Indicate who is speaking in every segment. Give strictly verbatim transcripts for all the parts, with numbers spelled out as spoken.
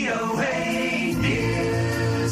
Speaker 1: โอ เอ News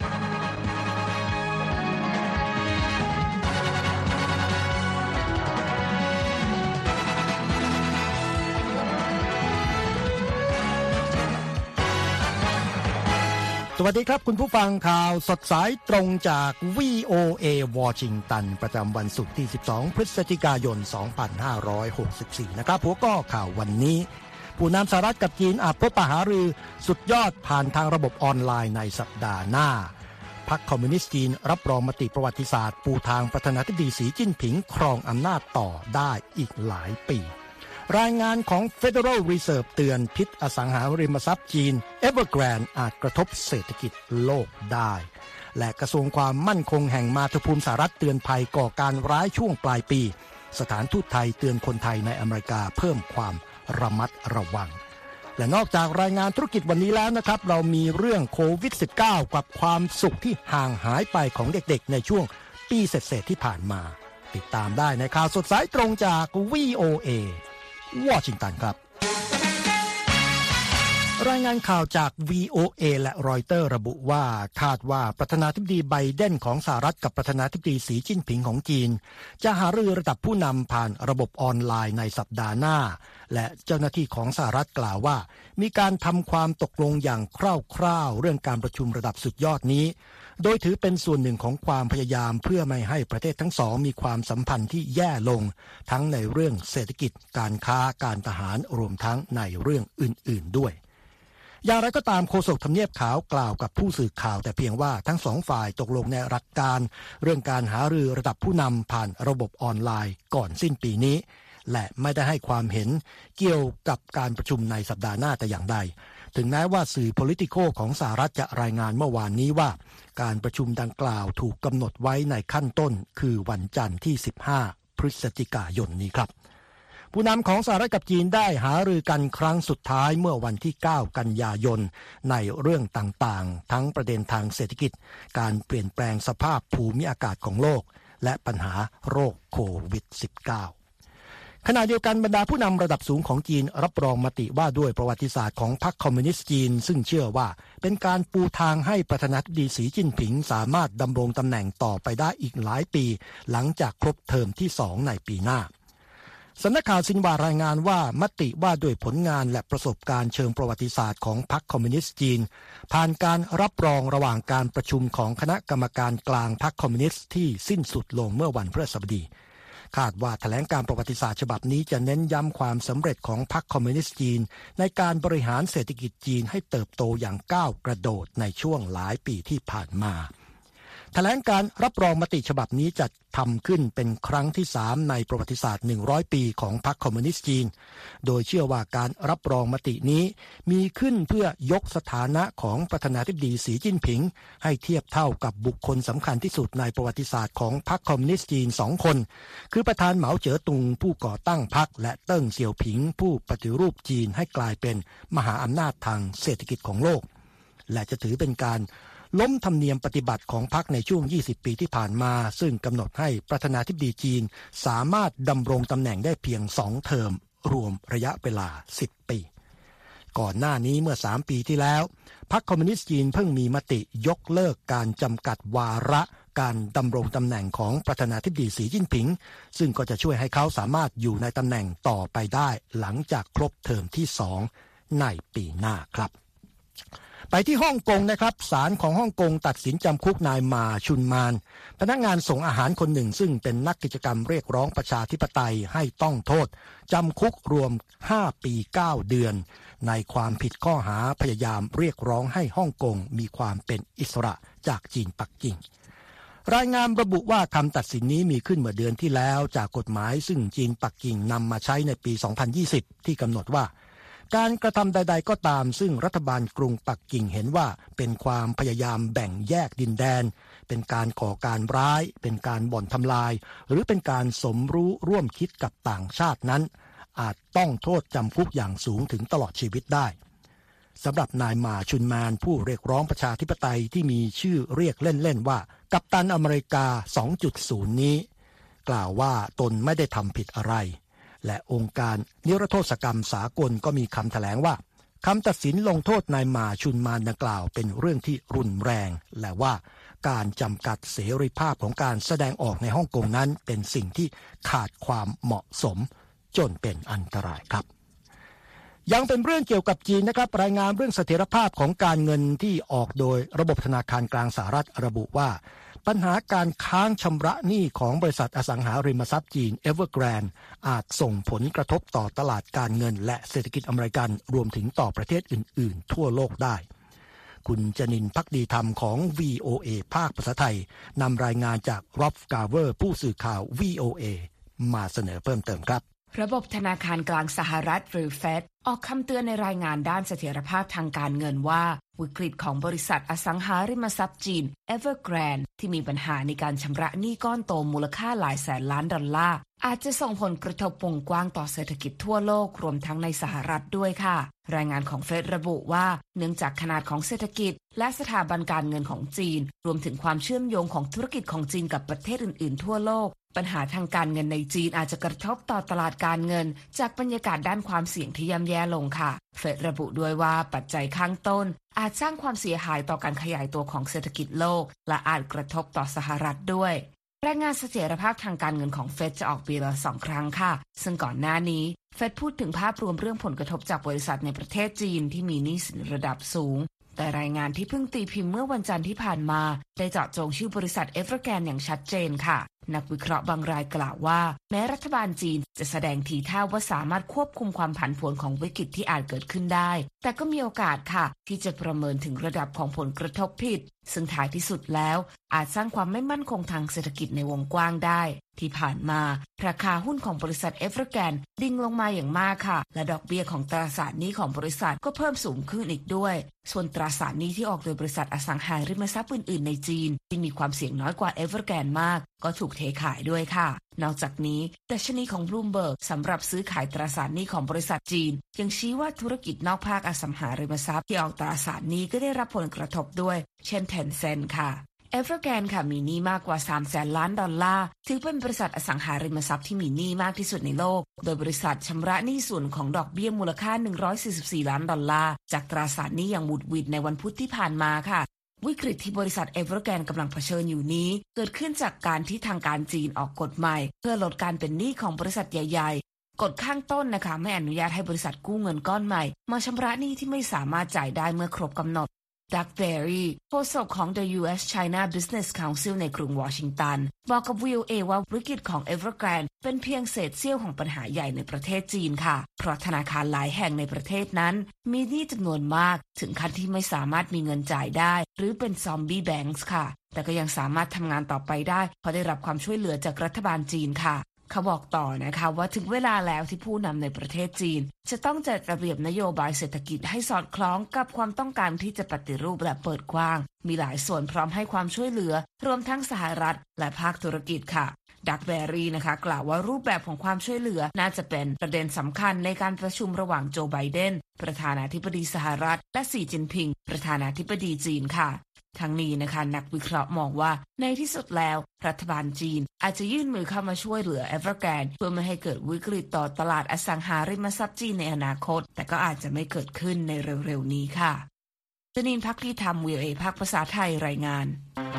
Speaker 2: สวัสดีครับคุณผู้ฟังข่าวสดสายตรงจาก วี โอ เอ วอชิงตันประจำวันศุกร์ที่สิบสองพฤศจิกายนสองพันห้าร้อยหกสิบสี่นะครับหัวข้อข่าววันนี้ผู้นำสหรัฐกับจีนอาจพบปะหารือสุดยอดผ่านทางระบบออนไลน์ในสัปดาห์หน้าพรรคคอมมิวนิสต์จีนรับรองมติประวัติศาสตร์ปูทางประธานาธิบดีสีจิ้นผิงครองอำนาจต่อได้อีกหลายปีรายงานของ Federal Reserve เตือนพิษอสังหาริมทรัพย์จีน Evergrande อาจกระทบเศรษฐกิจโลกได้และกระทรวงความมั่นคงแห่งมาตุภูมิสหรัฐเตือนภัยก่อการร้ายช่วงปลายปีสถานทูตไทยเตือนคนไทยในอเมริกาเพิ่มความระมัดระวังและนอกจากรายงานธุรกิจวันนี้แล้วนะครับเรามีเรื่องโควิด สิบเก้า กับความสุขที่ห่างหายไปของเด็กๆในช่วงปีเศษๆที่ผ่านมาติดตามได้ในข่าวสดสายตรงจาก วี โอ เอวอชิงตันครับรายงานข่าวจาก วี โอ เอ และรอยเตอร์ระบุว่าคาดว่าประธานาธิบดีไบเดนของสหรัฐกับประธานาธิบดีสีจิ้นผิงของจีนจะหารือระดับผู้นำผ่านระบบออนไลน์ในสัปดาห์หน้าและเจ้าหน้าที่ของสหรัฐกล่าวว่ามีการทำความตกลงอย่างคร่าวๆเรื่องการประชุมระดับสุดยอดนี้โดยถือเป็นส่วนหนึ่งของความพยายามเพื่อไม่ให้ประเทศทั้งสองมีความสัมพันธ์ที่แย่ลงทั้งในเรื่องเศรษฐกิจการค้าการทหารรวมทั้งในเรื่องอื่นๆด้วยอย่างไรก็ตามโฆษกทำเนียบขาวกล่าวกับผู้สื่อข่าวแต่เพียงว่าทั้งสองฝ่ายตกลงในหลักการเรื่องการหารือระดับผู้นำผ่านระบบออนไลน์ก่อนสิ้นปีนี้และไม่ได้ให้ความเห็นเกี่ยวกับการประชุมในสัปดาห์หน้าแต่อย่างใดถึงแม้ว่าสื่อ Politico ของสหรัฐจะรายงานเมื่อวานนี้ว่าการประชุมดังกล่าวถูกกำหนดไว้ในขั้นต้นคือวันจันทร์ที่สิบห้าพฤศจิกายนนี้ครับผู้นำของสหรัฐกับจีนได้หารือกันครั้งสุดท้ายเมื่อวันที่เก้ากันยายนในเรื่องต่างๆทั้งประเด็นทางเศรษฐกิจการเปลี่ยนแปลงสภาพภูมิอากาศของโลกและปัญหาโรคโควิด สิบเก้า ขณะเดียวกันบรรดาผู้นำระดับสูงของจีนรับรองมติว่าด้วยประวัติศาสตร์ของพรรคคอมมิวนิสต์จีนซึ่งเชื่อว่าเป็นการปูทางให้ประธานาธิบดีสีจิ้นผิงสามารถดำรงตำแหน่งต่อไปได้อีกหลายปีหลังจากครบเทอมที่สองในปีหน้าสำนักข่าวซินหวารายงานว่ามติว่าด้วยผลงานและประสบการณ์เชิงประวัติศาสตร์ของพรรคคอมมิวนิสต์จีนผ่านการรับรองระหว่างการประชุมของคณะกรรมการกลางพรรคคอมมิวนิสต์ที่สิ้นสุดลงเมื่อวันพฤหัสบดีคาดว่าแถลงการประวัติศาสตร์ฉบับนี้จะเน้นย้ำความสำเร็จของพรรคคอมมิวนิสต์จีนในการบริหารเศรษฐกิจจีนให้เติบโตอย่างก้าวกระโดดในช่วงหลายปีที่ผ่านมาแถลงการรับรองมติฉบับนี้จะทำขึ้นเป็นครั้งที่สามในประวัติศาสตร์หนึ่งร้อยปีของพรรคคอมมิวนิสต์จีนโดยเชื่อว่าการรับรองมตินี้มีขึ้นเพื่อยกสถานะของประธานาธิบดีสีจิ้นผิงให้เทียบเท่ากับบุคคลสำคัญที่สุดในประวัติศาสตร์ของพรรคคอมมิวนิสต์จีนสองคนคือประธานเหมาเจ๋อตุงผู้ก่อตั้งพรรคและเติ้งเสี่ยวผิงผู้ปฏิรูปจีนให้กลายเป็นมหาอำนาจทางเศรษฐกิจของโลกและจะถือเป็นการล้มธรรมเนียมปฏิบัติของพรรคในช่วงยี่สิบปีที่ผ่านมาซึ่งกำหนดให้ประธานาธิบดีจีนสามารถดำรงตำแหน่งได้เพียงสองเทอมรวมระยะเวลาสิบปีก่อนหน้านี้เมื่อสามปีที่แล้วพรรคคอมมิวนิสต์จีนเพิ่งมีมติยกเลิกการจำกัดวาระการดำรงตำแหน่งของประธานาธิบดีสีจิ้นผิงซึ่งก็จะช่วยให้เขาสามารถอยู่ในตำแหน่งต่อไปได้หลังจากครบเทอมที่สองในปีหน้าครับไปที่ฮ่องกงนะครับศาลของฮ่องกงตัดสินจำคุกนายมาชุนมานพนักงานส่งอาหารคนหนึ่งซึ่งเป็นนักกิจกรรมเรียกร้องประชาธิปไตยให้ต้องโทษจำคุกรวมห้าปีเก้าเดือนในความผิดข้อหาพยายามเรียกร้องให้ฮ่องกงมีความเป็นอิสระจากจีนปักกิ่งรายงานระบุว่าคำตัดสินนี้มีขึ้นเมื่อเดือนที่แล้วจากกฎหมายซึ่งจีนปักกิ่งนำมาใช้ในปีสองพันยี่สิบที่กำหนดว่าการกระทำใดๆก็ตามซึ่งรัฐบาลกรุงปักกิ่งเห็นว่าเป็นความพยายามแบ่งแยกดินแดนเป็นการก่อการร้ายเป็นการบ่อนทำลายหรือเป็นการสมรู้ร่วมคิดกับต่างชาตินั้นอาจต้องโทษจำคุกอย่างสูงถึงตลอดชีวิตได้สำหรับนายมาชุนมานผู้เรียกร้องประชาธิปไตยที่มีชื่อเรียกเล่นๆว่ากัปตันอเมริกา สองจุดศูนย์ นี้กล่าวว่าตนไม่ได้ทำผิดอะไรและองค์การนิรโทษกรรมสากลก็มีคำแถลงว่าคำตัดสินลงโทษนายหม่าชุนมานดังกล่าวเป็นเรื่องที่รุนแรงและว่าการจำกัดเสรีภาพของการแสดงออกในฮ่องกงนั้นเป็นสิ่งที่ขาดความเหมาะสมจนเป็นอันตรายครับยังเป็นเรื่องเกี่ยวกับจีนนะครับรายงานเรื่องเสถียรภาพของการเงินที่ออกโดยระบบธนาคารกลางสหรัฐระบุว่าปัญหาการค้างชำระหนี้ของบริษัทอสังหาริมทรัพย์จีน Evergrande อาจส่งผลกระทบต่อตลาดการเงินและเศรษฐกิจอเมริกันรวมถึงต่อประเทศอื่นๆทั่วโลกได้คุณจนินทร์ภักดีธรรมของ วี โอ เอ ภาคภาษาไทยนำรายงานจากร็อบกาเวอร์ผู้สื่อข่าว วี โอ เอ มาเสนอเพิ่มเติมครับ
Speaker 3: ระบบธนาคารกลางสหรัฐหรือ เฟด ออกคำเตือนในรายงานด้านเสถียรภาพทางการเงินว่าวิกฤตของบริษัทอสังหาริมทรัพย์จีน Evergrande ที่มีปัญหาในการชำระหนี้ก้อนโตมูลค่าหลายแสนล้านดอลลาร์อาจจะส่งผลกระทบวงกว้างต่อเศรษฐกิจทั่วโลกรวมทั้งในสหรัฐด้วยค่ะรายงานของเฟดระบุว่าเนื่องจากขนาดของเศรษฐกิจและสถาบันการเงินของจีนรวมถึงความเชื่อมโยงของธุรกิจของจีนกับประเทศอื่นๆทั่วโลกปัญหาทางการเงินในจีนอาจจะกระทบต่อตลาดการเงินจากบรรยากาศด้านความเสี่ยงที่ย่ำแย่ลงค่ะเฟดระบุด้วยว่าปัจจัยข้างต้นอาจสร้างความเสียหายต่อการขยายตัวของเศรษฐกิจโลกและอาจกระทบต่อสหรัฐด้วยรายงานเสถียรภาพทางการเงินของเฟดจะออกปีละสองครั้งค่ะซึ่งก่อนหน้านี้เฟดพูดถึงภาพรวมเรื่องผลกระทบจากบริษัทในประเทศจีนที่มีหนี้สินระดับสูงแต่รายงานที่เพิ่งตีพิมพ์เมื่อวันจันทร์ที่ผ่านมาได้เจาะจงชื่อบริษัท Evergrande อย่างชัดเจนค่ะนักวิเคราะห์บางรายกล่าวว่าแม้รัฐบาลจีนจะแสดงทีท่าว่าสามารถควบคุมความผันผวนของวิกฤตที่อาจเกิดขึ้นได้แต่ก็มีโอกาสค่ะที่จะประเมินถึงระดับของผลกระทบผิดซึ่งท้ายที่สุดแล้วอาจสร้างความไม่มั่นคงทางเศรษฐกิจในวงกว้างได้ที่ผ่านมาราคาหุ้นของบริษัท Evergrande ดิ่งลงมาอย่างมากค่ะและดอกเบี้ยของตราสารหนี้ของบริษัทก็เพิ่มสูงขึ้นอีกด้วยส่วนตราสารหนี้ที่ออกโดยบริษัทอสังหาริมทรัพย์อื่นๆในจีนที่มีความเสี่ยงน้อยกว่า Evergrande มากก็ถูกเทขายด้วยค่ะนอกจากนี้ดัชนีของ Bloomberg สำหรับซื้อขายตราสารหนี้ของบริษัทจีนยังชี้ว่าธุรกิจนอกภาคอสังหาริมทรัพย์ที่ออกตราสารหนี้ก็ได้รับผลกระทบด้วยเช่น Tencent ค่ะ Evergrande ค่ะมีหนี้มากกว่าสามแสนล้านดอลลาร์ถือเป็นบริษัทอสังหาริมทรัพย์ที่มีหนี้มากที่สุดในโลกโดยบริษัทชำระหนี้ส่วนของดอกเบี้ยมูลค่าหนึ่งร้อยสี่สิบสี่ล้านดอลลาร์จากตราสารหนี้อย่างหวุดหวิดในวันพุธที่ผ่านมาค่ะวิกฤตที่บริษัท Evergrande กำลังเผชิญอยู่นี้เกิดขึ้นจากการที่ทางการจีนออกกฎใหม่เพื่อลดการเป็นหนี้ของบริษัทใหญ่ๆกฎข้างต้นนะคะไม่อนุญาตให้บริษัทกู้เงินก้อนใหม่มาชำระหนี้ที่ไม่สามารถจ่ายได้เมื่อครบกำหนดดักเบอรี่โฆษกของ The ยู เอส China Business Council ในกรุงวอชิงตันบอกกับ วี โอ เอ ว่าวิกฤตของ Evergrande เป็นเพียงเศษเสี้ยวของปัญหาใหญ่ในประเทศจีนค่ะเพราะธนาคารหลายแห่งในประเทศนั้นมีหนี้จำนวนมากถึงขั้นที่ไม่สามารถมีเงินจ่ายได้หรือเป็นซอมบี้แบงก์ค่ะแต่ก็ยังสามารถทำงานต่อไปได้เพราะได้รับความช่วยเหลือจากรัฐบาลจีนค่ะเขาบอกต่อนะคะว่าถึงเวลาแล้วที่ผู้นำในประเทศจีนจะต้องจัดระเบียบนโยบายเศรษฐกิจให้สอดคล้องกับความต้องการที่จะปฏิรูปและเปิดกว้างมีหลายส่วนพร้อมให้ความช่วยเหลือรวมทั้งสหรัฐและภาคธุรกิจค่ะดักเบอรี่นะคะกล่าวว่ารูปแบบของความช่วยเหลือน่าจะเป็นประเด็นสำคัญในการประชุมระหว่างโจไบเดนประธานาธิบดีสหรัฐและสีจิ้นผิงประธานาธิบดีจีนค่ะทั้งนี้นะคะนักวิเคราะห์มองว่าในที่สุดแล้วรัฐบาลจีนอาจจะยื่นมือเข้ามาช่วยเหลือ Evergrande เพื่อไม่ให้เกิดวิกฤตต่อตลาดอสังหาริมทรัพย์จีนในอนาคตแต่ก็อาจจะไม่เกิดขึ้นในเร็วๆนี้ค่ะจนินทร์ภักดีธรรม วี โอ เอ ภาคภาษาไทยรายงาน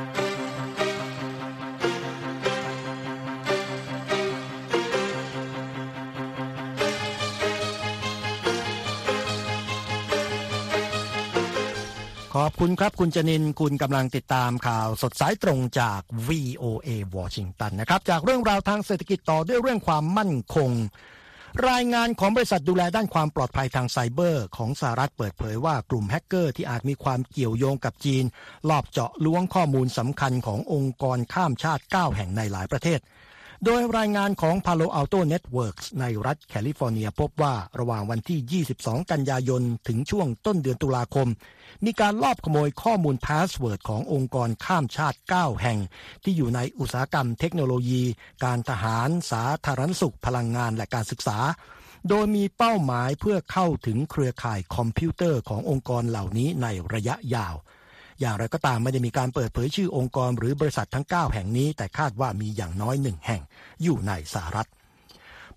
Speaker 2: ขอบคุณครับคุณจนินคุณกำลังติดตามข่าวสดสายตรงจาก วี โอ เอ วอชิงตันนะครับจากเรื่องราวทางเศรษฐกิจต่อด้วยเรื่องความมั่นคงรายงานของบริษัทดูแลด้านความปลอดภัยทางไซเบอร์ของสหรัฐเปิดเผยว่ากลุ่มแฮกเกอร์ที่อาจมีความเกี่ยวโยงกับจีนลอบเจาะล้วงข้อมูลสำคัญขององค์กรข้ามชาติเก้าแห่งในหลายประเทศโดยรายงานของ Palo Alto Networks ในรัฐแคลิฟอร์เนียพบว่าระหว่างวันที่ยี่สิบสองกันยายนถึงช่วงต้นเดือนตุลาคมมีการลอบขโมยข้อมูลพาสเวิร์ดขององค์กรข้ามชาติเก้าแห่งที่อยู่ในอุตสาหกรรมเทคโนโลยีการทหารสาธารณสุขพลังงานและการศึกษาโดยมีเป้าหมายเพื่อเข้าถึงเครือข่ายคอมพิวเตอร์ขององค์กรเหล่านี้ในระยะยาวอย่างไรก็ตามไม่ได้มีการเปิดเผยชื่อองค์กรหรือบริษัททั้งเก้าแห่งนี้แต่คาดว่ามีอย่างน้อยหนึ่งแห่งอยู่ในสหรัฐ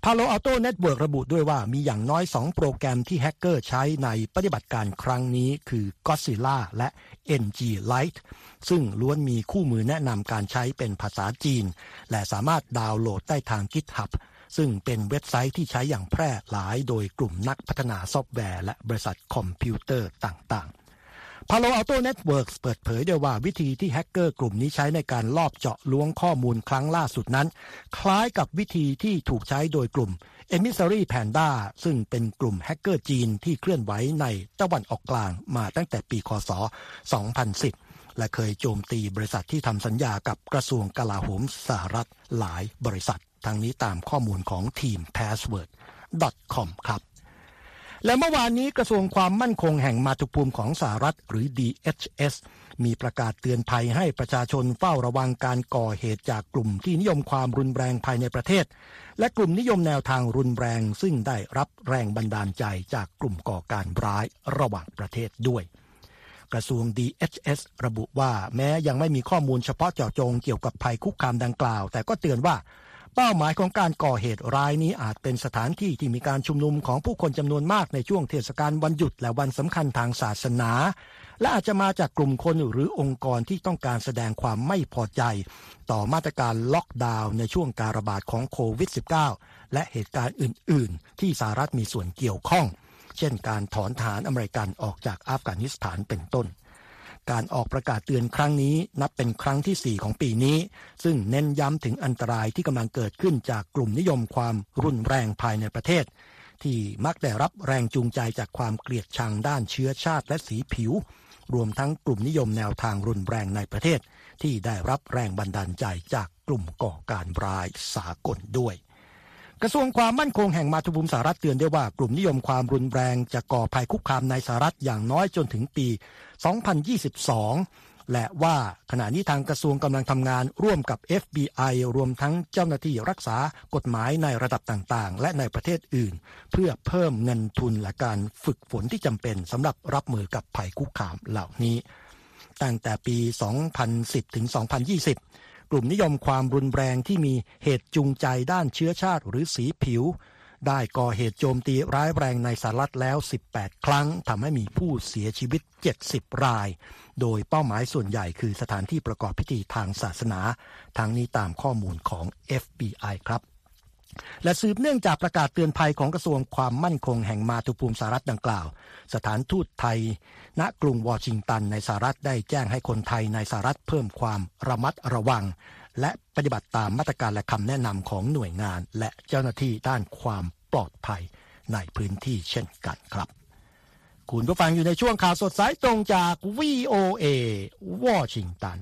Speaker 2: Palo Alto Network ระบุด้วยว่ามีอย่างน้อยสองโปรแกรมที่แฮกเกอร์ใช้ในปฏิบัติการครั้งนี้คือ Godzilla และ เอ็น จี Lite ซึ่งล้วนมีคู่มือแนะนำการใช้เป็นภาษาจีนและสามารถดาวน์โหลดได้ทาง GitHub ซึ่งเป็นเว็บไซต์ที่ใช้อย่างแพร่หลายโดยกลุ่มนักพัฒนาซอฟต์แวร์และบริษัทคอมพิวเตอร์ต่างๆ Palo Alto Networks เปิดเผยได้ว่าวิธีที่แฮกเกอร์กลุ่มนี้ใช้ในการลอบเจาะล้วงข้อมูลครั้งล่าสุดนั้นคล้ายกับวิธีที่ถูกใช้โดยกลุ่ม Emissary Panda ซึ่งเป็นกลุ่มแฮกเกอร์จีนที่เคลื่อนไหวในตะวันออกกลางมาตั้งแต่ปีค.ศ. สองพันสิบและเคยโจมตีบริษัทที่ทำสัญญากับกระทรวงกลาโหมสหรัฐหลายบริษัททั้งนี้ตามข้อมูลของทีม พาสเวิร์ด ดอท คอม ครับและเมื่อวานนี้กระทรวงความมั่นคงแห่งมาตุภูมิของสหรัฐหรือ ดี เอช เอส มีประกาศเตือนภัยให้ประชาชนเฝ้าระวังการก่อเหตุจากกลุ่มที่นิยมความรุนแรงภายในประเทศและกลุ่มนิยมแนวทางรุนแรงซึ่งได้รับแรงบันดาลใจจากกลุ่มก่อการร้ายระหว่างประเทศด้วยกระทรวง ดี เอช เอส ระบุว่าแม้ยังไม่มีข้อมูลเฉพาะเจาะจงเกี่ยวกับภัยคุกคามดังกล่าวแต่ก็เตือนว่าเป้าหมายของการก่อเหตุร้ายนี้อาจเป็นสถานที่ที่มีการชุมนุมของผู้คนจำนวนมากในช่วงเทศกาลวันหยุดและวันสำคัญทางศาสนาและอาจจะมาจากกลุ่มคนหรือองค์กรที่ต้องการแสดงความไม่พอใจต่อมาตรการล็อกดาวน์ในช่วงการระบาดของโควิด สิบเก้า และเหตุการณ์อื่นๆที่สหรัฐมีส่วนเกี่ยวข้องเช่นการถอนทหารอเมริกันออกจากอัฟกานิสถานเป็นต้นการออกประกาศเตือนครั้งนี้นับเป็นครั้งที่สี่ของปีนี้ซึ่งเน้นย้ำถึงอันตรายที่กำลังเกิดขึ้นจากกลุ่มนิยมความรุนแรงภายในประเทศที่มักได้รับแรงจูงใจจากความเกลียดชังด้านเชื้อชาติและสีผิวรวมทั้งกลุ่มนิยมแนวทางรุนแรงในประเทศที่ได้รับแรงบันดาลใจจากกลุ่มก่อการร้ายสากลด้วยกระทรวงความมั่นคงแห่งมาตุภูมิสหรัฐเตือนได้ว่ากลุ่มนิยมความรุนแรงจะก่อภัยคุกคามในสหรัฐอย่างน้อยจนถึงปี สองพันยี่สิบสอง และว่าขณะนี้ทางกระทรวงกำลังทำงานร่วมกับ เอฟ บี ไอ รวมทั้งเจ้าหน้าที่รักษากฎหมายในระดับต่างๆและในประเทศอื่นเพื่อเพิ่มเงินทุนและการฝึกฝนที่จำเป็นสำหรับรับมือกับภัยคุกคามเหล่านี้ตั้งแต่ปี สองพันสิบ ถึง สองพันยี่สิบกลุ่มนิยมความรุนแรงที่มีเหตุจูงใจด้านเชื้อชาติหรือสีผิวได้ก่อเหตุโจมตีร้ายแรงในสหรัฐแล้วสิบแปดครั้งทำให้มีผู้เสียชีวิตเจ็ดสิบรายโดยเป้าหมายส่วนใหญ่คือสถานที่ประกอบพิธีทางศาสนาทั้งนี้ตามข้อมูลของ เอฟ บี ไอ ครับและสืบเนื่องจากประกาศเตือนภัยของกระทรวงความมั่นคงแห่งมาตุภูมิสหรัฐดังกล่าวสถานทูตไทยณกรุงวอชิงตันในสหรัฐได้แจ้งให้คนไทยในสหรัฐเพิ่มความระมัดระวังและปฏิบัติตามมาตรการและคำแนะนำของหน่วยงานและเจ้าหน้าที่ด้านความปลอดภัยในพื้นที่เช่นกันครับคุณผู้ฟังอยู่ในช่วงข่าวสดสายตรงจาก วี โอ เอ วอชิงตัน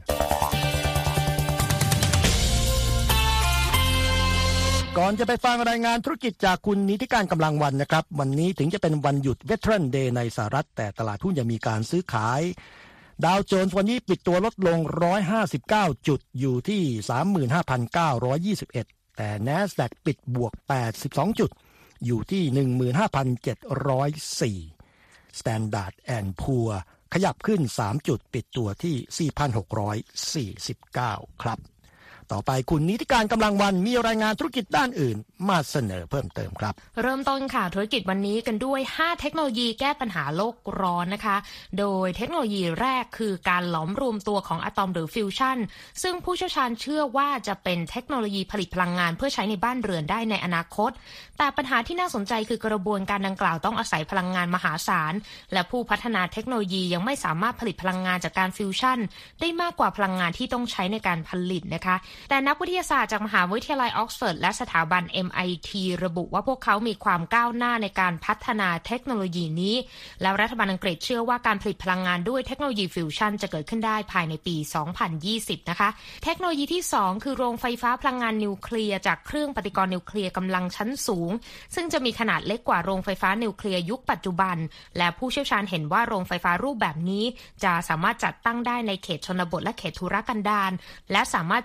Speaker 2: ก่อนจะไปฟังรายงานธุรกิจจากคุณนิติการกำลังวันนะครับวันนี้ถึงจะเป็นวันหยุด Veteran Day ในสหรัฐแต่ตลาดหุ้นยังมีการซื้อขายดาวโจนส์วันนี้ปิดตัวลดลงหนึ่งร้อยห้าสิบเก้าจุดอยู่ที่ สามหมื่นห้าพันเก้าร้อยยี่สิบเอ็ด แต่ NASDAQ ปิดบวกแปดสิบสองจุดอยู่ที่ หนึ่งหมื่นห้าพันเจ็ดร้อยสี่ Standard แอนด์ พูร์ ขยับขึ้นสามจุดปิดตัวที่ สี่พันหกร้อยสี่สิบเก้า ครับต่อไปคุณนิติการกำลังวันมีรายงานธุรกิจด้านอื่นมาเสนอเพิ่มเติมครับ
Speaker 3: เริ่มต้นค่ะธุรกิจวันนี้กันด้วยห้าเทคโนโลยีแก้ปัญหาโลกร้อนนะคะโดยเทคโนโลยีแรกคือการหลอมรวมตัวของอะตอมหรือฟิวชั่นซึ่งผู้เชี่ยวชาญเชื่อว่าจะเป็นเทคโนโลยีผลิตพลังงานเพื่อใช้ในบ้านเรือนได้ในอนาคตแต่ปัญหาที่น่าสนใจคือกระบวนการดังกล่าวต้องอาศัยพลังงานมหาศาลและผู้พัฒนาเทคโนโลยียังไม่สามารถผลิตพลังงานจากการฟิวชั่นได้มากกว่าพลังงานที่ต้องใช้ในการผลิตนะคะแต่นักวิทยาศาสตร์จากมหาวิทยาลัยออกซฟอร์ดและสถาบัน เอ็ม ไอ ที ระบุว่าพวกเขามีความก้าวหน้าในการพัฒนาเทคโนโลยีนี้แล้วรัฐบาลอังกฤษเชื่อว่าการผลิตพลังงานด้วยเทคโนโลยีฟิวชั่นจะเกิดขึ้นได้ภายในปี สองพันยี่สิบ นะคะเทคโนโลยีที่สองคือโรงไฟฟ้าพลังงานนิวเคลียร์จากเครื่องปฏิกรณ์นิวเคลียร์กำลังชั้นสูงซึ่งจะมีขนาดเล็กกว่าโรงไฟฟ้านิวเคลียร์ยุคปัจจุบันและผู้เชี่ยวชาญเห็นว่าโรงไฟฟ้ารูปแบบนี้จะสามารถจัดตั้งได้ในเขตชนบทและเขตทุรกันดารและสามารถช่วยเสริม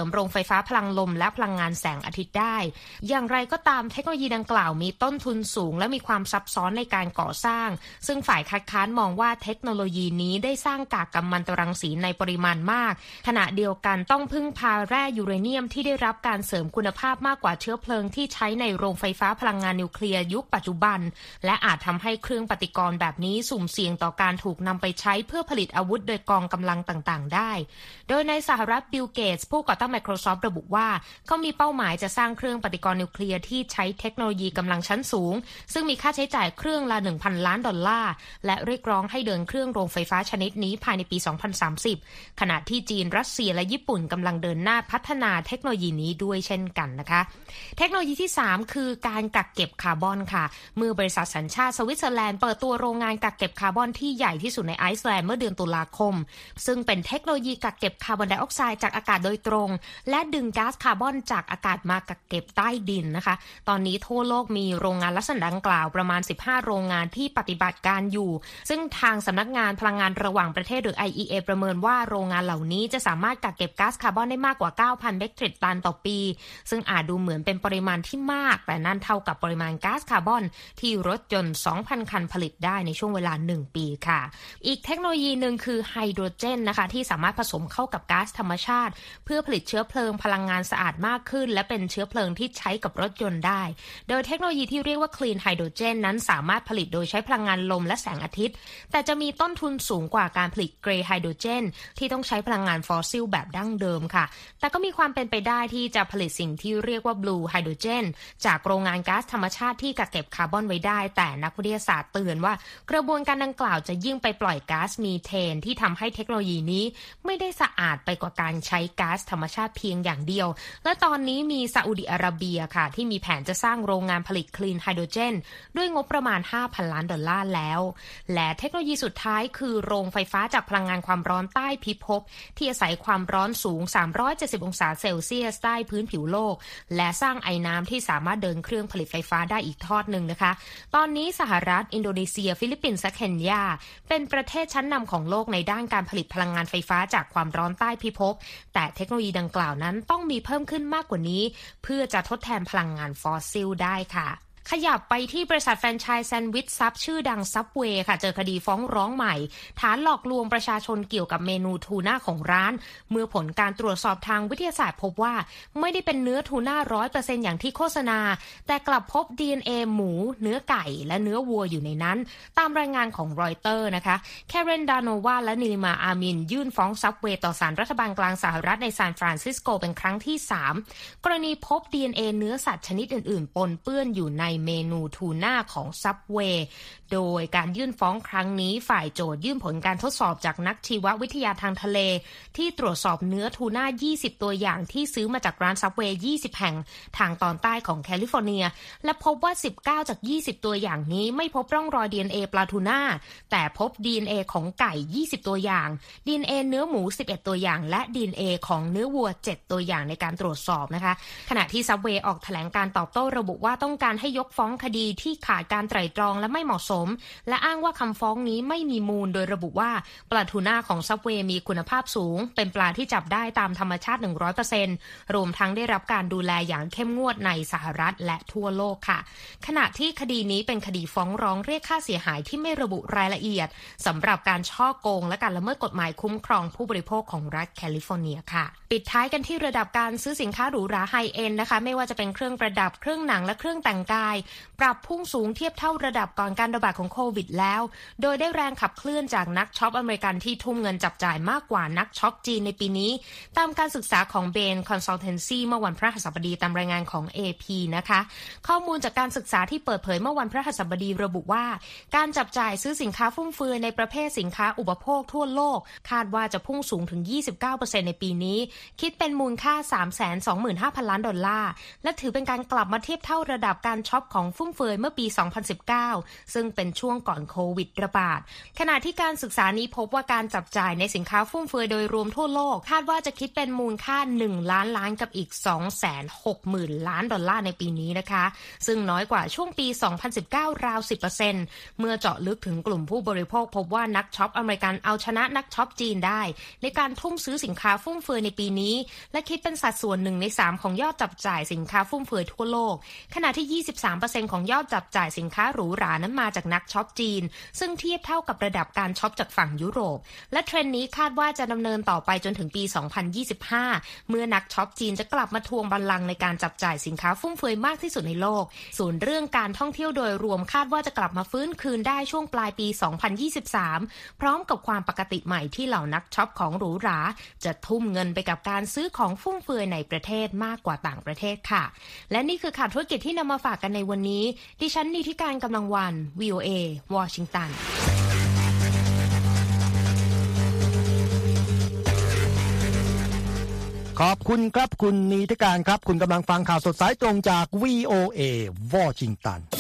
Speaker 4: โรงไฟฟ้าพลังลมและพลังงานแสงอาทิตย์ได้อย่างไรก็ตามเทคโนโลยีดังกล่าวมีต้นทุนสูงและมีความซับซ้อนในการก่อสร้างซึ่งฝ่ายคัดค้านมองว่าเทคโนโลยีนี้ได้สร้างกากกัมมันตรังสีในปริมาณมากขณะเดียวกันต้องพึ่งพาแร่ยูเรเนียมที่ได้รับการเสริมคุณภาพมากกว่าเชื้อเพลิงที่ใช้ในโรงไฟฟ้าพลังงานนิวเคลียร์ยุคปัจจุบันและอาจทำให้เครื่องปฏิกรณ์แบบนี้สุ่มเสี่ยงต่อการถูกนำไปใช้เพื่อผลิตอาวุธโดยกองกำลังต่างๆได้โดยในสหรัฐบิลเกตส์ผู้ก่อตั้ง Microsoft ระบุว่าเขามีเป้าหมายจะสร้างเครื่องปฏิกรณ์นิวเคลียร์ที่ใช้เทคโนโลยีกำลังชั้นสูงซึ่งมีค่าใช้จ่ายเครื่องละ หนึ่งพัน ล้านดอลลาร์และเรียกร้องให้เดินเครื่องโรงไฟฟ้าชนิดนี้ภายในปี สองพันสามสิบ ขณะที่จีนรัสเซียและญี่ปุ่นกำลังเดินหน้าพัฒนาเทคโนโลยีนี้ด้วยเช่นกันนะคะเทคโนโลยีที่สามคือการกักเก็บคาร์บอนค่ะเมื่อบริษัทสัญชาติสวิตเซอร์แลนด์เปิดตัวโรงงานกักเก็บคาร์บอนที่ใหญ่ที่สุดในไอซ์แลนด์เมื่อเดือนตุลาคมซึ่งเป็นเทคโนโลยีกักเก็บคาร์บอนไดออกไซด์จากอากาศโดยตรงและดึงก๊าซคาร์บอนจากอากาศมากักเก็บใต้ดินนะคะตอนนี้ทั่วโลกมีโรงงานลักษณะดังกล่าวประมาณสิบห้าโรงงานที่ปฏิบัติการอยู่ซึ่งทางสำนักงานพลังงานระหว่างประเทศหรือ ไอ อี เอ ประเมินว่าโรงงานเหล่านี้จะสามารถกักเก็บก๊าซคาร์บอนได้มากกว่า เก้าพัน เมตริกตันต่อปีซึ่งอาจดูเหมือนเป็นปริมาณที่มากแต่นั่นเท่ากับปริมาณก๊าซคาร์บอนที่รถยนต์ สองพัน คันผลิตได้ในช่วงเวลาหนึ่งปีค่ะอีกเทคโนโลยีหนึ่งคือไฮโดรเจนนะคะที่สามารถผสมเข้ากับก๊าซธรรมชาติเพื่อผลิตเชื้อเพลิงพลังงานสะอาดมากขึ้นและเป็นเชื้อเพลิงที่ใช้กับรถยนต์ได้โดยเทคโนโลยีที่เรียกว่า Clean Hydrogen นั้นสามารถผลิตโดยใช้พลังงานลมและแสงอาทิตย์แต่จะมีต้นทุนสูงกว่าการผลิต Grey Hydrogen ที่ต้องใช้พลังงานฟอสซิลแบบดั้งเดิมค่ะแต่ก็มีความเป็นไปได้ที่จะผลิตสิ่งที่เรียกว่า Blue Hydrogen จากโรงงานก๊าซธรรมชาติที่กักเก็บคาร์บอนไว้ได้แต่นักวิทยาศาสตร์เตือนว่ากระบวนการดังกล่าวจะยิ่งไปปล่อยก๊าซมีเทนที่ทำให้เทคโนโลยีนี้ไม่ได้สะอาดไปกว่าการใช้ก๊าซธรรมชาติเพียงอย่างเดียวและตอนนี้มีซาอุดิอาระเบียค่ะที่มีแผนจะสร้างโรงงานผลิต Clean Hydrogen ด้วยงบประมาณ ห้าพัน ล้านดอลลาร์แล้วและเทคโนโลยีสุดท้ายคือโรงไฟฟ้าจากพลังงานความร้อนใต้พิภพที่อาศัยความร้อนสูงสามร้อยเจ็ดสิบองศาเซลเซียสใต้พื้นผิวโลกและสร้างไอน้ำที่สามารถเดินเครื่องผลิตไฟฟ้าได้อีกทอดหนึ่งนะคะตอนนี้สหรัฐอินโดนีเซียฟิลิปปินส์และเคนยาเป็นประเทศชั้นนำของโลกในด้านการผลิตพลังงานไฟฟ้าจากความร้อนใต้พิภพแต่เทคโนโลยีดังกล่าวนั้นต้องมีเพิ่มขึ้นมากกว่านี้เพื่อจะทดแทนพลังงานฟอสซิลได้ค่ะขยับไปที่บริษัทแฟรนไชส์แซนด์วิชซับชื่อดังซับเวย์ค่ะเจอคดีฟ้องร้องใหม่ฐานหลอกลวงประชาชนเกี่ยวกับเมนูทูน่าของร้านเมื่อผลการตรวจสอบทางวิทยาศาสตร์พบว่าไม่ได้เป็นเนื้อทูน่า ร้อยเปอร์เซ็นต์ อย่างที่โฆษณาแต่กลับพบ ดี เอ็น เอ หมูเนื้อไก่และเนื้อวัวอยู่ในนั้นตามรายงานของรอยเตอร์นะคะแคเรนดาโนวาและนิลิมาอามินยื่นฟ้องซับเวย์ต่อศาลรัฐบาลกลางสหรัฐในซานฟรานซิสโกเป็นครั้งที่สามกรณีพบ ดี เอ็น เอ เนื้อสัตว์ชนิดอื่นๆปนเปื้อนอยู่ในเมนูทูหน้าของ Subway โดยการยื่นฟ้องครั้งนี้ฝ่ายโจทยื่นผลการทดสอบจากนักชีววิทยาทางทะเลที่ตรวจสอบเนื้อทูน่ายี่สิบตัวอย่างที่ซื้อมาจากร้าน Subway ยี่สิบแห่งทางตอนใต้ของแคลิฟอร์เนียและพบว่าสิบเก้าจากยี่สิบตัวอย่างนี้ไม่พบร่องรอย ดี เอ็น เอ ปลาทูน่าแต่พบ ดี เอ็น เอ ของไก่ยี่สิบตัวอย่าง ดี เอ็น เอ เนื้อหมูสิบเอ็ดตัวอย่างและ ดี เอ็น เอ ของเนื้อวัวเจ็ดตัวอย่างในการตรวจสอบนะคะขณะที่ Subway ออกแถลงการตอบโต้ระบุว่าต้องการให้ยกฟ้องคดีที่ขาดการไตร่ตรองและไม่เหมาะสมและอ้างว่าคำฟ้องนี้ไม่มีมูลโดยระบุว่าปลาทูน่าของ Subway มีคุณภาพสูงเป็นปลาที่จับได้ตามธรรมชาติ หนึ่งร้อยเปอร์เซ็นต์ รวมทั้งได้รับการดูแลอย่างเข้มงวดในสหรัฐและทั่วโลกค่ะขณะที่คดีนี้เป็นคดีฟ้องร้องเรียกค่าเสียหายที่ไม่ระบุรายละเอียดสำหรับการฉ้อโกงและการละเมิดกฎหมายคุ้มครองผู้บริโภคของรัฐแคลิฟอร์เนียค่ะปิดท้ายกันที่ระดับการซื้อสินค้าหรูหราไฮเอ็นด์นะคะไม่ว่าจะเป็นเครื่องประดับเครื่องหนังและเครื่องแต่งกายปรับพุ่งสูงเทียบเท่าระดับก่อนการระบาดของโควิดแล้วโดยได้แรงขับเคลื่อนจากนักช็อปอเมริกันที่ทุ่มเงินจับจ่ายมากกว่านักช็อปจีนในปีนี้ตามการศึกษาของ Bain Consultancy เมื่อวันพฤหัสบดีตามรายงานของ เอ พี นะคะข้อมูลจากการศึกษาที่เปิดเผยเมื่อวันพฤหัสบดีระบุว่าการจับจ่ายซื้อสินค้าฟุ่มเฟือยในประเภทสินค้าอุปโภคทั่วโลกคาดว่าจะพุ่งสูงถึง ยี่สิบเก้าเปอร์เซ็นต์ ในปีนี้คิดเป็นมูลค่า สามแสนสองหมื่นห้าพัน ล้านดอลลาร์และถือเป็นการกลับมาเทียบเท่าระดับการช็อปอปของฟุ่มเฟือยเมื่อปี สองพันสิบเก้า ซึ่งเป็นช่วงก่อนโควิดระบาดขณะที่การศึกษานี้พบว่าการจับจ่ายในสินค้าฟุ่มเฟือยโดยรวมทั่วโลกคาดว่าจะคิดเป็นมูลค่าหนึ่งล้านล้านกับอีก สองแสนหกหมื่น ล้านดอลลาร์ในปีนี้นะคะซึ่งน้อยกว่าช่วงปี สองพันสิบเก้า ราว สิบเปอร์เซ็นต์ เมื่อเจาะลึกถึงกลุ่มผู้บริโภคพบว่านักช็อปอเมริกันเอาชนะนักช็อปจีนได้ในการทุ่มซื้อสินค้าฟุ่มเฟือยในปีนี้และคิดเป็นสัดส่วนหนึ่งในสามของยอดจับจ่ายสินค้าฟุ่มเฟือยทั่วโลกขณะที่ ยี่สิบสามเปอร์เซ็นต์ ของยอดจับจ่ายสินค้าหรูหรานั้นมาจากนักช็อปจีนซึ่งเทียบเท่ากับระดับการช็อปจากฝั่งยุโรปและเทรนด์นี้คาดว่าจะดำเนินต่อไปจนถึงปี สองพันยี่สิบห้า เมื่อนักช็อปจีนจะกลับมาทวงบัลลังก์ในการจับจ่ายสินค้าฟุ่มเฟือยมากที่สุดในโลกส่วนเรื่องการท่องเที่ยวโดยรวมคาดว่าจะกลับมาฟื้นคืนได้ช่วงปลายปี สองพันยี่สิบสาม พร้อมกับความปกติใหม่ที่เหล่านักช็อปของหรูหราจะทุ่มเงินไปกับการซื้อของฟุ่มเฟือยในประเทศมากกว่าต่างประเทศค่ะและนี่คือข่าวธุรกิจที่นำมาฝากกันในวันนี้ดิฉันนิติการกำลังวัน วี โอ เอ วอชิงตัน
Speaker 2: ขอบคุณครับคุณนิติการครับคุณกำลังฟังข่าวสดสายตรงจาก วี โอ เอ วอชิงตัน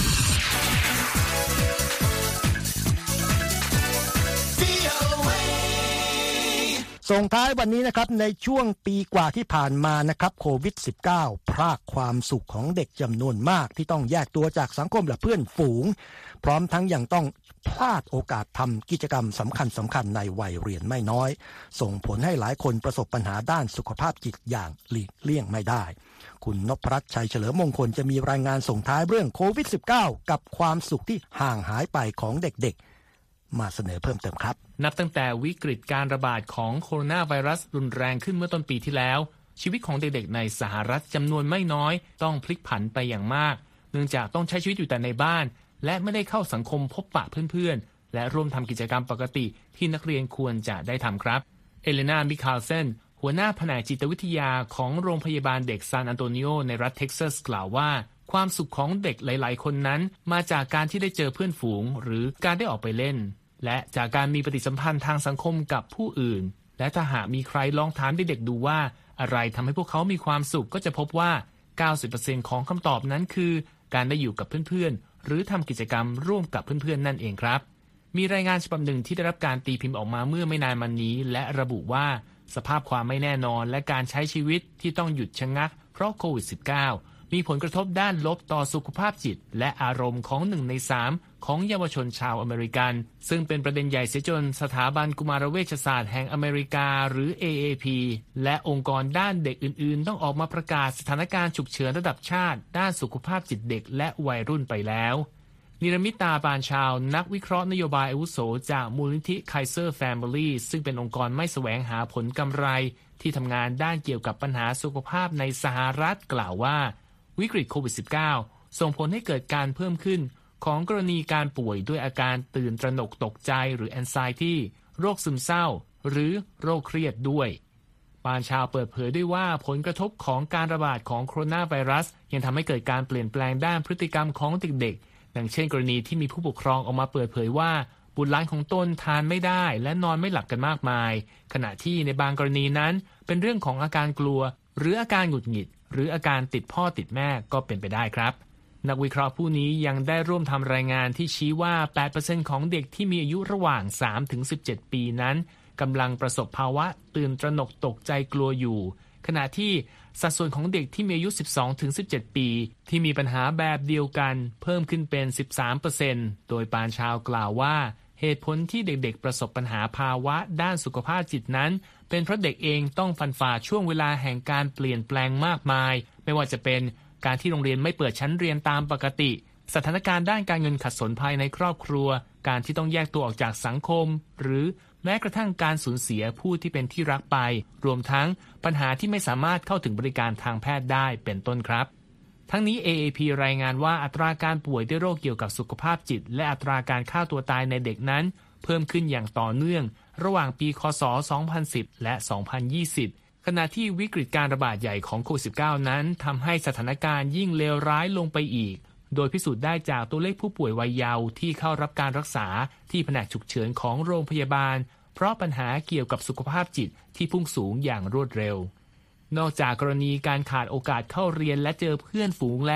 Speaker 2: ส่งท้ายวันนี้นะครับในช่วงปีกว่าที่ผ่านมานะครับโควิด สิบเก้า พรากความสุขของเด็กจำนวนมากที่ต้องแยกตัวจากสังคมและเพื่อนฝูงพร้อมทั้งยังต้องพลาดโอกาสทำกิจกรรมสำคัญสำคัญในวัยเรียนไม่น้อยส่งผลให้หลายคนประสบปัญหาด้านสุขภาพจิตอย่างหลีกเลี่ยงไม่ได้คุณนพรัตน์ชัยเฉลิมมงคลจะมีรายงานส่งท้ายเรื่องโควิด สิบเก้า กับความสุขที่ห่างหายไปของเด็กๆมาเสนอเพิ่มเติมครับ
Speaker 5: นับตั้งแต่วิกฤตการระบาดของโคโรนาไวรัสรุนแรงขึ้นเมื่อต้นปีที่แล้วชีวิตของเด็กๆในสหรัฐจำนวนไม่น้อยต้องพลิกผันไปอย่างมากเนื่องจากต้องใช้ชีวิตอยู่แต่ในบ้านและไม่ได้เข้าสังคมพบปะเพื่อนๆและร่วมทำกิจกรรมปกติที่นักเรียนควรจะได้ทำครับเอเลนา มิคาลเซนหัวหน้าแผนกจิตวิทยาของโรงพยาบาลเด็กซานอันโตนิโอในรัฐเท็กซัสกล่าวว่าความสุขของเด็กหลายๆคนนั้นมาจากการที่ได้เจอเพื่อนฝูงหรือการได้ออกไปเล่นและจากการมีปฏิสัมพันธ์ทางสังคมกับผู้อื่นและถ้าหากมีใครลองถามเด็กๆดูว่าอะไรทำให้พวกเขามีความสุขก็จะพบว่า เก้าสิบเปอร์เซ็นต์ ของคำตอบนั้นคือการได้อยู่กับเพื่อนๆหรือทำกิจกรรมร่วมกับเพื่อนๆนั่นเองครับมีรายงานฉบับหนึ่งที่ได้รับการตีพิมพ์ออกมาเมื่อไม่นานมานี้และระบุว่าสภาพความไม่แน่นอนและการใช้ชีวิตที่ต้องหยุดชะงักเพราะโควิด สิบเก้า มีผลกระทบด้านลบต่อสุขภาพจิตและอารมณ์ของหนึ่งในสามของเยาวชนชาวอเมริกันซึ่งเป็นประเด็นใหญ่เสียจนสถาบันกุมารเวชศาสตร์แห่งอเมริกาหรือ เอ เอ พี และองค์กรด้านเด็กอื่นๆต้องออกมาประกาศสถานการณ์ฉุกเฉินระดับชาติด้านสุขภาพจิตเด็กและวัยรุ่นไปแล้วนิรมิตาปานชาวนักวิเคราะห์นโยบายอาวุโสจากมูลนิธิ Kaiser Family ซึ่งเป็นองค์กรไม่แสวงหาผลกำไรที่ทำงานด้านเกี่ยวกับปัญหาสุขภาพในสหรัฐกล่าวว่าวิกฤตโควิด สิบเก้า ส่งผลให้เกิดการเพิ่มขึ้นของกรณีการป่วยด้วยอาการตื่นตระหนกตกใจหรือ anxiety โรคซึมเศร้าหรือโรคเครียดด้วยปานชาวเปิดเผยด้วยว่าผลกระทบของการระบาดของโคโรนาไวรัสยังทำให้เกิดการเปลี่ยนแปลงด้านพฤติกรรมของเด็กๆดังเช่นกรณีที่มีผู้ปกครองออกมาเปิดเผยว่าบุตรหลานของตนทานไม่ได้และนอนไม่หลับกันมากมายขณะที่ในบางกรณีนั้นเป็นเรื่องของอาการกลัวหรืออาการหงุดหงิดหรืออาการติดพ่อติดแม่ก็เป็นไปได้ครับนักวิเคราะห์ผู้นี้ยังได้ร่วมทำรายงานที่ชี้ว่า แปดเปอร์เซ็นต์ ของเด็กที่มีอายุระหว่าง สามถึงสิบเจ็ด ปีนั้นกำลังประสบภาวะตื่นตระหนกตกใจกลัวอยู่ขณะที่สัดส่วนของเด็กที่มีอายุ สิบสองถึงสิบเจ็ด ปีที่มีปัญหาแบบเดียวกันเพิ่มขึ้นเป็น สิบสามเปอร์เซ็นต์ โดยปานชาวกล่าวว่าเหตุผลที่เด็กๆประสบปัญหาภาวะด้านสุขภาพจิตนั้นเป็นเพราะเด็กเองต้องฟันฝ่าช่วงเวลาแห่งการเปลี่ยนแปลงมากมายไม่ว่าจะเป็นการที่โรงเรียนไม่เปิดชั้นเรียนตามปกติสถานการณ์ด้านการเงินขัดสนภายในครอบครัวการที่ต้องแยกตัวออกจากสังคมหรือแม้กระทั่งการสูญเสียผู้ที่เป็นที่รักไปรวมทั้งปัญหาที่ไม่สามารถเข้าถึงบริการทางแพทย์ได้เป็นต้นครับทั้งนี้ เอ เอ พี รายงานว่าอัตราการป่วยด้วยโรคเกี่ยวกับสุขภาพจิตและอัตราการฆ่าตัวตายในเด็กนั้นเพิ่มขึ้นอย่างต่อเนื่องระหว่างปีค.ศ. สองพันสิบ และ สองพันยี่สิบขณะที่วิกฤตการระบาดใหญ่ของโควิด สิบเก้า นั้นทำให้สถานการณ์ยิ่งเลวร้ายลงไปอีกโดยพิสูจน์ได้จากตัวเลขผู้ป่วยวัยเยาว์ที่เข้ารับการรักษาที่แผนกฉุกเฉินของโรงพยาบาลเพราะปัญหาเกี่ยวกับสุขภาพจิตที่พุ่งสูงอย่างรวดเร็วนอกจากกรณีการขาดโอกาสเข้าเรียนและเจอเพื่อนฝูงแล้ว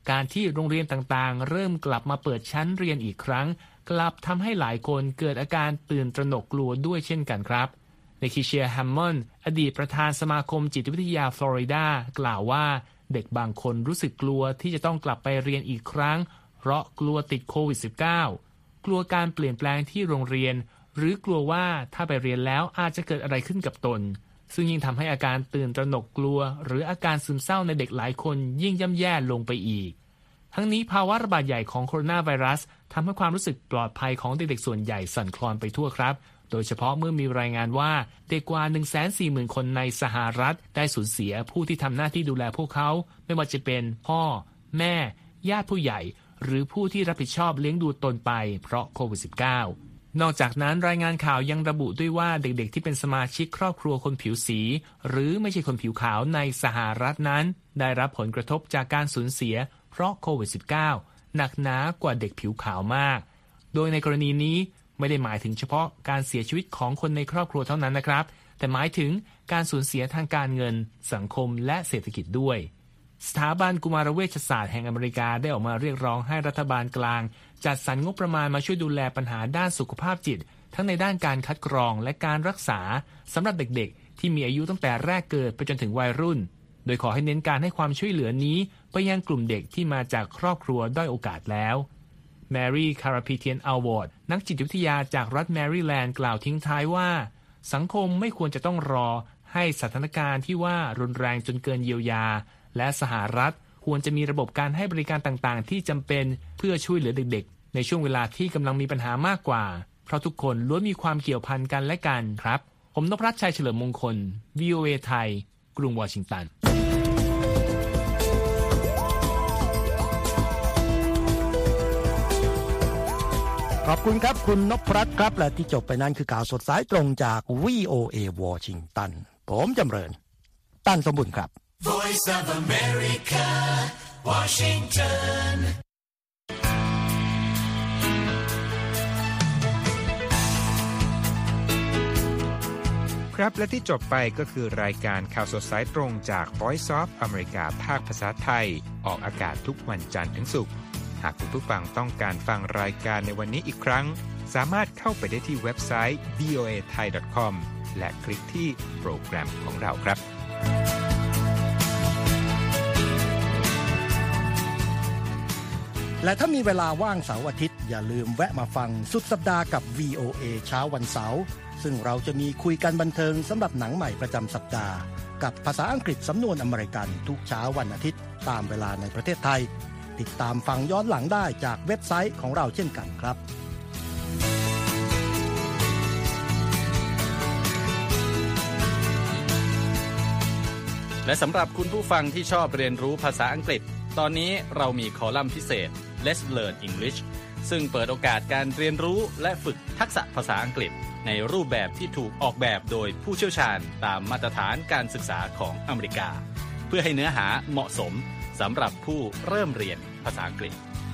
Speaker 5: การที่โรงเรียนต่างๆเริ่มกลับมาเปิดชั้นเรียนอีกครั้งกลับทำให้หลายคนเกิดอาการตื่นตระหนกกลัวด้วยเช่นกันครับเลคิเชียแฮมมอนด์อดีตประธานสมาคมจิตวิทยาฟลอริดากล่าวว่าเด็กบางคนรู้สึกกลัวที่จะต้องกลับไปเรียนอีกครั้งเพราะกลัวติดโควิด สิบเก้า กลัวการเปลี่ยนแปลงที่โรงเรียนหรือกลัวว่าถ้าไปเรียนแล้วอาจจะเกิดอะไรขึ้นกับตนซึ่งยิ่งทำให้อาการตื่นตระหนกกลัวหรืออาการซึมเศร้าในเด็กหลายคนยิ่งย่ำแย่ลงไปอีกทั้งนี้ภาวะระบาดใหญ่ของโคโรนาไวรัสทำให้ความรู้สึกปลอดภัยของเด็กๆส่วนใหญ่สั่นคลอนไปทั่วครับโดยเฉพาะเมื่อมีรายงานว่าเด็กกว่า หนึ่งแสนสี่หมื่น คนในสหรัฐได้สูญเสียผู้ที่ทำหน้าที่ดูแลพวกเขาไม่ว่าจะเป็นพ่อแม่ญาติผู้ใหญ่หรือผู้ที่รับผิดชอบเลี้ยงดูตนไปเพราะโควิด สิบเก้า นอกจากนั้นรายงานข่าวยังระบุด้วยว่าเด็กๆที่เป็นสมาชิกครอบครัวคนผิวสีหรือไม่ใช่คนผิวขาวในสหรัฐนั้นได้รับผลกระทบจากการสูญเสียเพราะโควิด สิบเก้า หนักหนากว่าเด็กผิวขาวมากโดยในกรณีนี้ไม่ได้หมายถึงเฉพาะการเสียชีวิตของคนในครอบครัวเท่านั้นนะครับแต่หมายถึงการสูญเสียทางการเงินสังคมและเศรษฐกิจด้วยสถาบันกุมารเวชศาสตร์แห่งอเมริกาได้ออกมาเรียกร้องให้รัฐบาลกลางจัดสรรงบประมาณมาช่วยดูแลปัญหาด้านสุขภาพจิตทั้งในด้านการคัดกรองและการรักษาสำหรับเด็กๆที่มีอายุตั้งแต่แรกเกิดไปจนถึงวัยรุ่นโดยขอให้เน้นการให้ความช่วยเหลือนี้ไปยังกลุ่มเด็กที่มาจากครอบครัวด้อยโอกาสแล้วแมรี่คาราพีเทียนอัลวอร์ดนักจิตวิทยาจากรัฐแมริแลนด์กล่าวทิ้งท้ายว่าสังคมไม่ควรจะต้องรอให้สถานการณ์ที่ว่ารุนแรงจนเกินเยียวยาและสหรัฐควรจะมีระบบการให้บริการต่างๆที่จำเป็นเพื่อช่วยเหลือเด็กๆในช่วงเวลาที่กำลังมีปัญหามากกว่าเพราะทุกคนล้วนมีความเกี่ยวพันกันและกันครับผมนพรัตน์ชัยเฉลิมมงคล วี โอ เอ ไทยกรุงวอชิงตัน
Speaker 2: ขอบคุณครับคุณนพรัตน์ครับและที่จบไปนั้นคือข่าวสดสายตรงจาก วี โอ เอ วอชิงตันผมจำเริญตั้นสมบุญครับ
Speaker 1: Voice of America Washington
Speaker 6: ครับและที่จบไปก็คือรายการข่าวสดสายตรงจาก Voice of America ภาคภาษาไทยออกอากาศทุกวันจันทร์ถึงศุกร์หากคุณผู้ฟังต้องการฟังรายการในวันนี้อีกครั้งสามารถเข้าไปได้ที่เว็บไซต์ วี โอ เอ ไทย ดอท คอม และคลิกที่โปรแกรมของเราครับ
Speaker 2: และถ้ามีเวลาว่างเสาร์อาทิตย์อย่าลืมแวะมาฟังสุดสัปดาห์กับ วี โอ เอ เช้าวันเสาร์ซึ่งเราจะมีคุยกันบันเทิงสำหรับหนังใหม่ประจำสัปดาห์กับภาษาอังกฤษสำนวนอเมริกันทุกเช้าวันอาทิตย์ตามเวลาในประเทศไทยติดตามฟังย้อนหลังได้จากเว็บไซต์ของเราเช่นกันครับ
Speaker 7: และสำหรับคุณผู้ฟังที่ชอบเรียนรู้ภาษาอังกฤษตอนนี้เรามีคอลัมน์พิเศษ Let's Learn English ซึ่งเปิดโอกาสการเรียนรู้และฝึกทักษะภาษาอังกฤษในรูปแบบที่ถูกออกแบบโดยผู้เชี่ยวชาญตามมาตรฐานการศึกษาของอเมริกาเพื่อให้เนื้อหาเหมาะสมสำหรับผู้เริ่มเรียนภาษาอังกฤษ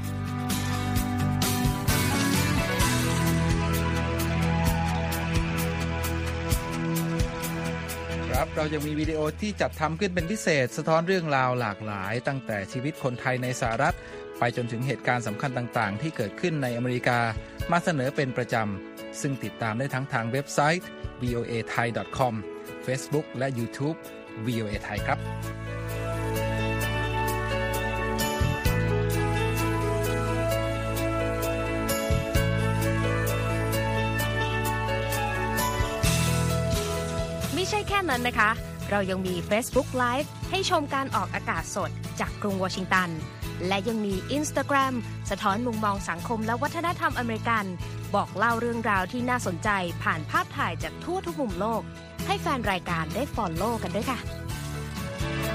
Speaker 8: ครับเรายังมีวิดีโอที่จัดทำขึ้นเป็นพิเศษสะท้อนเรื่องราวหลากหลายตั้งแต่ชีวิตคนไทยในสหรัฐไปจนถึงเหตุการณ์สำคัญต่างๆที่เกิดขึ้นในอเมริกามาเสนอเป็นประจำซึ่งติดตามได้ทั้งทางเว็บไซต์ วี โอ เอ ไทย ดอท คอม Facebook และ YouTube วี โอ เอ ไทยครับ
Speaker 4: ไม่ใช่แค่นั้นนะคะเรายังมี Facebook Live ให้ชมการออกอากาศสดจากกรุงวอชิงตันและยังมี Instagram สะท้อนมุมมองสังคมและวัฒนธรรมอเมริกันบอกเล่าเรื่องราวที่น่าสนใจผ่านภาพถ่ายจากทั่วทุกมุมโลกให้แฟนรายการได้ follow กันด้วยค่ะ